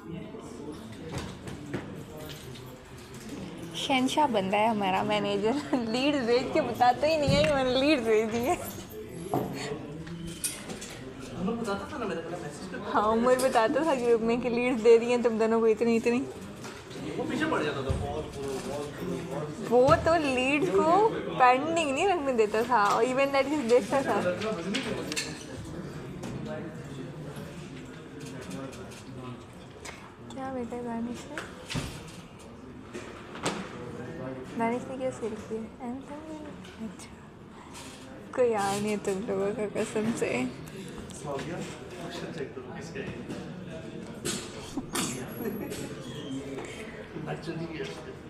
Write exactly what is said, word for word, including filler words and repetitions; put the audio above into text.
शहनशाह बंदा है हमारा मैनेजर। लीड भेज के बताते ही नहीं है कि मैंने लीड भेज दी है। बताता था ना मेरे को मैसेज पे। हाँ उमर बताता था ग्रुप में कि लीड्स दे दी हैं तुम दोनों को इतनी इतनी। वो पीछे पड़ जाता था बहुत। वो तो लीड को पेंडिंग नहीं रखने देता था और इवन दैट इज देखता था। क्या बेटा दानिश ने दानिश ने क्या शेयर किया? अच्छा कोई याद नहीं है तुम लोगों का कसम से। एक्चुअली